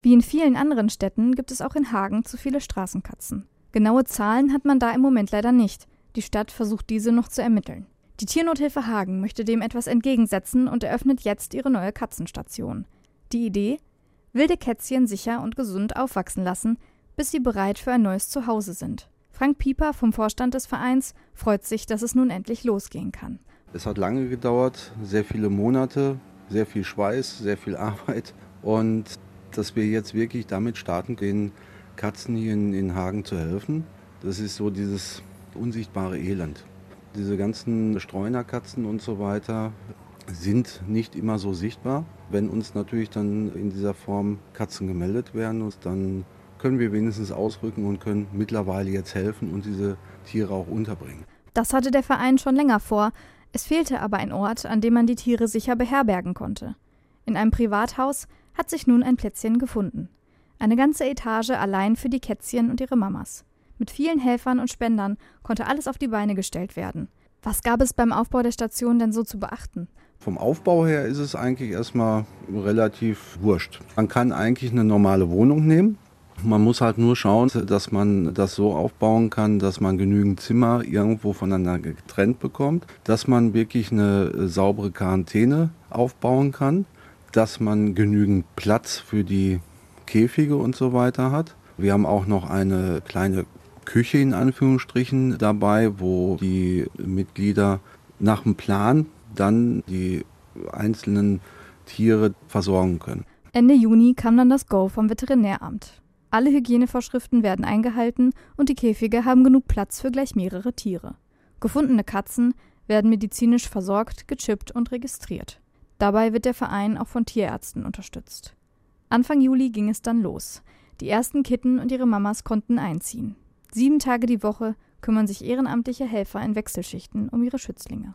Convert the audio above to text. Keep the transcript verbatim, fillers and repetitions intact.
Wie in vielen anderen Städten gibt es auch in Hagen zu viele Straßenkatzen. Genaue Zahlen hat man da im Moment leider nicht. Die Stadt versucht diese noch zu ermitteln. Die Tiernothilfe Hagen möchte dem etwas entgegensetzen und eröffnet jetzt ihre neue Katzenstation. Die Idee? Wilde Kätzchen sicher und gesund aufwachsen lassen, bis sie bereit für ein neues Zuhause sind. Frank Pieper vom Vorstand des Vereins freut sich, dass es nun endlich losgehen kann. Es hat lange gedauert, sehr viele Monate, sehr viel Schweiß, sehr viel Arbeit und dass wir jetzt wirklich damit starten, den Katzen hier in, in Hagen zu helfen. Das ist so dieses unsichtbare Elend. Diese ganzen Streunerkatzen und so weiter sind nicht immer so sichtbar. Wenn uns natürlich dann in dieser Form Katzen gemeldet werden, dann können wir wenigstens ausrücken und können mittlerweile jetzt helfen und diese Tiere auch unterbringen. Das hatte der Verein schon länger vor. Es fehlte aber ein Ort, an dem man die Tiere sicher beherbergen konnte. In einem Privathaus hat sich nun ein Plätzchen gefunden. Eine ganze Etage allein für die Kätzchen und ihre Mamas. Mit vielen Helfern und Spendern konnte alles auf die Beine gestellt werden. Was gab es beim Aufbau der Station denn so zu beachten? Vom Aufbau her ist es eigentlich erstmal relativ wurscht. Man kann eigentlich eine normale Wohnung nehmen. Man muss halt nur schauen, dass man das so aufbauen kann, dass man genügend Zimmer irgendwo voneinander getrennt bekommt, dass man wirklich eine saubere Quarantäne aufbauen kann, dass man genügend Platz für die Käfige und so weiter hat. Wir haben auch noch eine kleine Küche in Anführungsstrichen dabei, wo die Mitglieder nach dem Plan dann die einzelnen Tiere versorgen können. Ende Juni kam dann das Go vom Veterinäramt. Alle Hygienevorschriften werden eingehalten und die Käfige haben genug Platz für gleich mehrere Tiere. Gefundene Katzen werden medizinisch versorgt, gechippt und registriert. Dabei wird der Verein auch von Tierärzten unterstützt. Anfang Juli ging es dann los. Die ersten Kitten und ihre Mamas konnten einziehen. Sieben Tage die Woche kümmern sich ehrenamtliche Helfer in Wechselschichten um ihre Schützlinge.